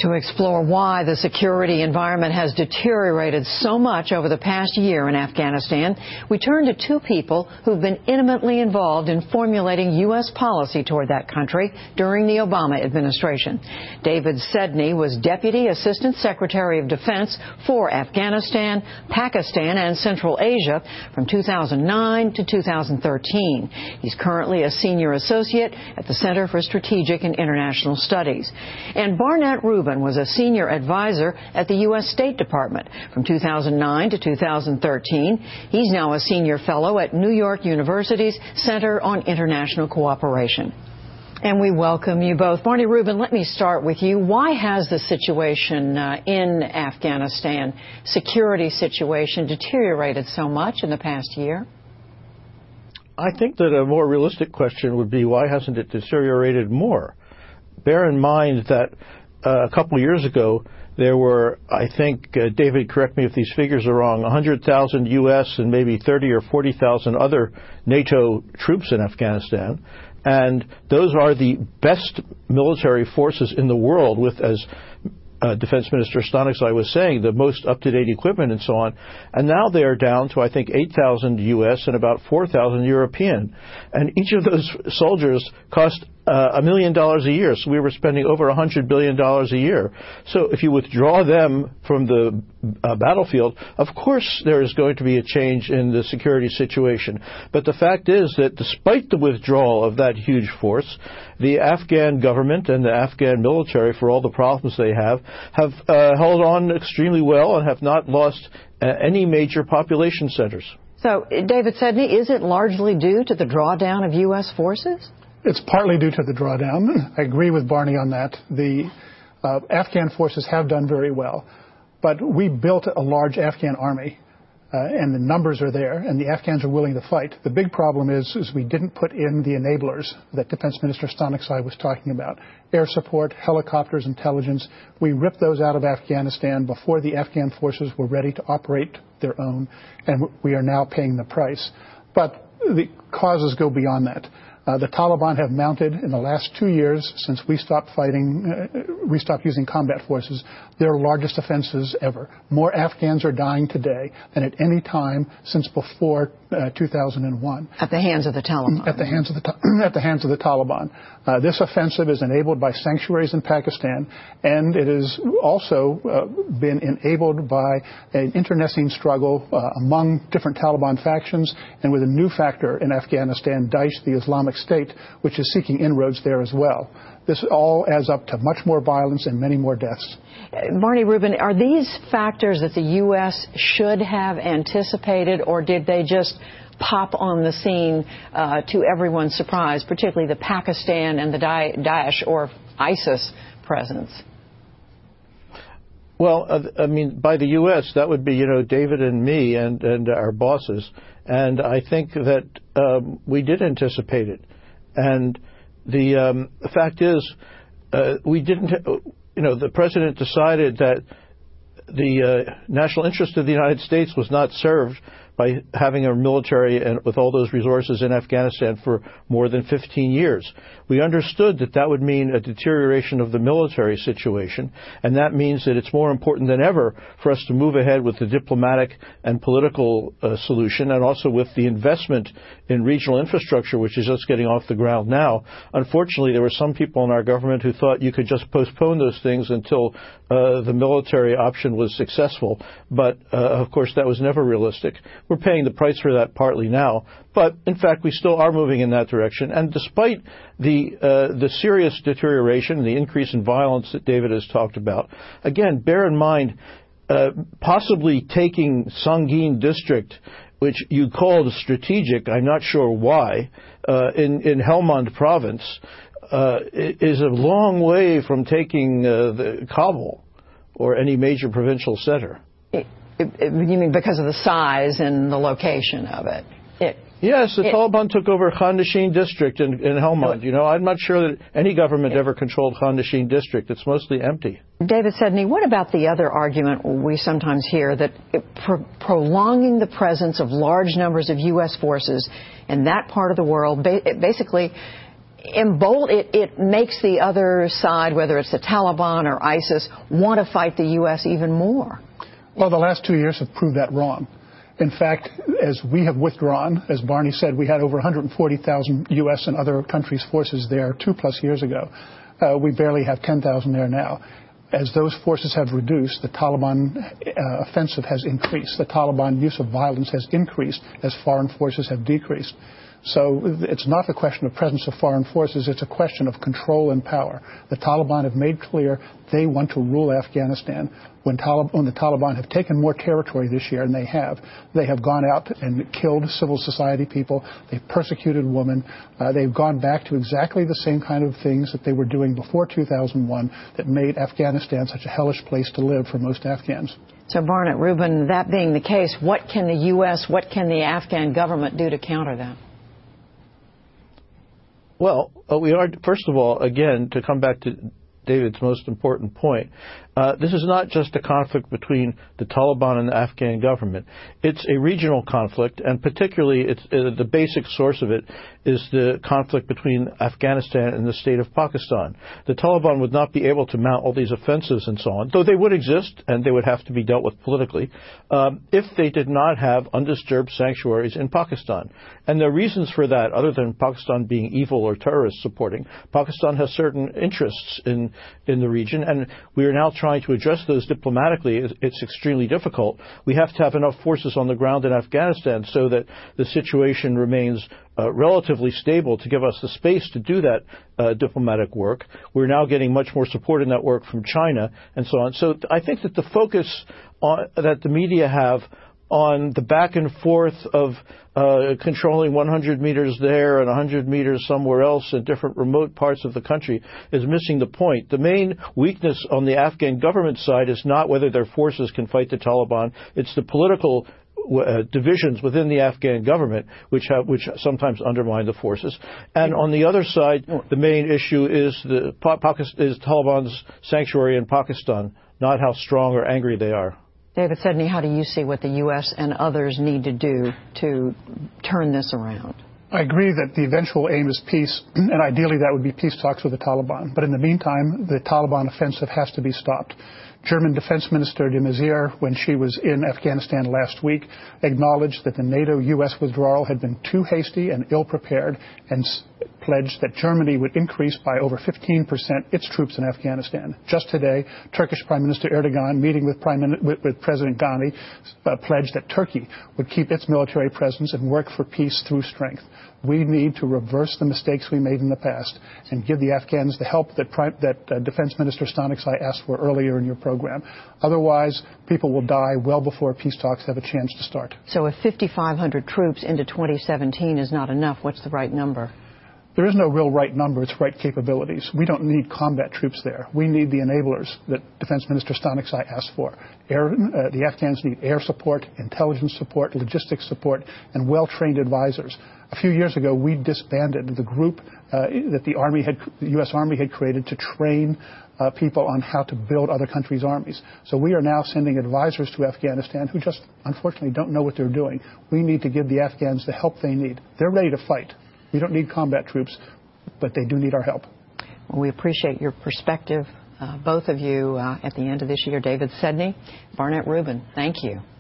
To explore why the security environment has deteriorated so much over the past year in Afghanistan, we turn to two people who've been intimately involved in formulating U.S. policy toward that country during the Obama administration. David Sedney was Deputy Assistant Secretary of Defense for Afghanistan, Pakistan, and Central Asia from 2009 to 2013. He's currently a Senior Associate at the Center for Strategic and International Studies. And Barnett Rubin was a senior advisor at the U.S. State Department from 2009 to 2013. He's now a senior fellow at New York University's Center on International Cooperation. And we welcome you both. Barney Rubin, let me start with you. Why has the situation in Afghanistan, security situation, deteriorated so much in the past year? I think that a more realistic question would be, why hasn't it deteriorated more? Bear in mind that a couple of years ago, there were, I think, David, correct me if these figures are wrong, 100,000 U.S. and maybe 30 or 40,000 other NATO troops in Afghanistan. And those are the best military forces in the world with, as Defense Minister Stanikzai was saying, the most up-to-date equipment and so on. And now they are down to, I think, 8,000 U.S. and about 4,000 European. And each of those soldiers cost $1 million a year. So we were spending over $100 billion a year. So if you withdraw them from the battlefield, of course there is going to be a change in the security situation. But the fact is that despite the withdrawal of that huge force, the Afghan government and the Afghan military, for all the problems they have held on extremely well and have not lost any major population centers. So, David Sedney, is it largely due to the drawdown of U.S. forces? It's partly due to the drawdown. I agree with Barney on that. The Afghan forces have done very well, but we built a large Afghan army, and the numbers are there, and the Afghans are willing to fight. The big problem is we didn't put in the enablers that Defense Minister Stanikzai was talking about. Air support, helicopters, intelligence. We ripped those out of Afghanistan before the Afghan forces were ready to operate their own, and we are now paying the price. But the causes go beyond that. The Taliban have mounted in the last 2 years since we stopped using combat forces, their largest offenses ever. More Afghans are dying today than at any time since before 2001. At the hands of the Taliban. At the hands of the Taliban. This offensive is enabled by sanctuaries in Pakistan, and it has also been enabled by an internecine struggle among different Taliban factions, and with a new factor in Afghanistan, Daesh, the Islamic State, which is seeking inroads there as well. This all adds up to much more violence and many more deaths. Barney Rubin, are these factors that the U.S. should have anticipated, or did they just pop on the scene to everyone's surprise, particularly the Pakistan and the Daesh or ISIS presence? Well, I mean, by the U.S., that would be, David and me and our bosses. And I think that we did anticipate it. And the fact is, we didn't, the president decided that the national interest of the United States was not served by having a military and with all those resources in Afghanistan for more than 15 years. We understood that that would mean a deterioration of the military situation, and that means that it's more important than ever for us to move ahead with the diplomatic and political solution, and also with the investment in regional infrastructure, which is just getting off the ground now. Unfortunately, there were some people in our government who thought you could just postpone those things until the military option was successful, but of course that was never realistic. We're paying the price for that partly now, but in fact we still are moving in that direction. And despite the serious deterioration and the increase in violence that David has talked about, again, bear in mind, possibly taking Sangin district, which you called strategic, I'm not sure why, in Helmand province, is a long way from taking the Kabul or any major provincial center. You mean because of the size and the location of it? Yes, the Taliban took over Khandashin district in Helmand. I'm not sure that any government ever controlled Khandashin district. It's mostly empty. David Sedney, what about the other argument we sometimes hear that prolonging the presence of large numbers of U.S. forces in that part of the world basically it makes the other side, whether it's the Taliban or ISIS, want to fight the U.S. even more. Well, the last 2 years have proved that wrong. In fact, as we have withdrawn, as Barney said, we had over 140,000 U.S. and other countries' forces there 2+ years ago. We barely have 10,000 there now. As those forces have reduced, the Taliban offensive has increased. The Taliban use of violence has increased as foreign forces have decreased. So it's not the question of presence of foreign forces, it's a question of control and power. The Taliban have made clear they want to rule Afghanistan. When the Taliban have taken more territory this year, and they have gone out and killed civil society people, they've persecuted women, they've gone back to exactly the same kind of things that they were doing before 2001 that made Afghanistan such a hellish place to live for most Afghans. So, Barnett Rubin, that being the case, what can the U.S., what can the Afghan government do to counter that? Well, we are, first of all, again, to come back to David's most important point, this is not just a conflict between the Taliban and the Afghan government. It's a regional conflict, and particularly the basic source of it is the conflict between Afghanistan and the state of Pakistan. The Taliban would not be able to mount all these offensives and so on, though they would exist and they would have to be dealt with politically, if they did not have undisturbed sanctuaries in Pakistan. And there are reasons for that, other than Pakistan being evil or terrorist supporting. Pakistan has certain interests in the region, and we are now trying to address those diplomatically. It's extremely difficult. We have to have enough forces on the ground in Afghanistan so that the situation remains relatively stable to give us the space to do that diplomatic work. We're now getting much more support in that work from China and so on. So I think that the focus that the media have on the back and forth of controlling 100 meters there and 100 meters somewhere else in different remote parts of the country is missing the point. The main weakness on the Afghan government side is not whether their forces can fight the Taliban. It's the political divisions within the Afghan government which sometimes undermine the forces. And on the other side, the main issue is is Taliban's sanctuary in Pakistan, not how strong or angry they are. David Sedney, how do you see what the U.S. and others need to do to turn this around? I agree that the eventual aim is peace, and ideally that would be peace talks with the Taliban. But in the meantime, the Taliban offensive has to be stopped. German Defense Minister de Maizière, when she was in Afghanistan last week, acknowledged that the NATO-U.S. withdrawal had been too hasty and ill-prepared, and pledged that Germany would increase by over 15% its troops in Afghanistan. Just today, Turkish Prime Minister Erdogan, meeting with President Ghani, pledged that Turkey would keep its military presence and work for peace through strength. We need to reverse the mistakes we made in the past and give the Afghans the help that Defense Minister Staniksai asked for earlier in your program. Otherwise, people will die well before peace talks have a chance to start. So if 5,500 troops into 2017 is not enough, what's the right number? There is no real right number, it's right capabilities. We don't need combat troops there. We need the enablers that Defense Minister Staniksai asked for. The Afghans need air support, intelligence support, logistics support, and well-trained advisors. A few years ago, we disbanded the group that the U.S. Army had created to train people on how to build other countries' armies. So we are now sending advisors to Afghanistan who just, unfortunately, don't know what they're doing. We need to give the Afghans the help they need. They're ready to fight. We don't need combat troops, but they do need our help. Well, we appreciate your perspective, both of you, at the end of this year. David Sedney, Barnett Rubin, thank you.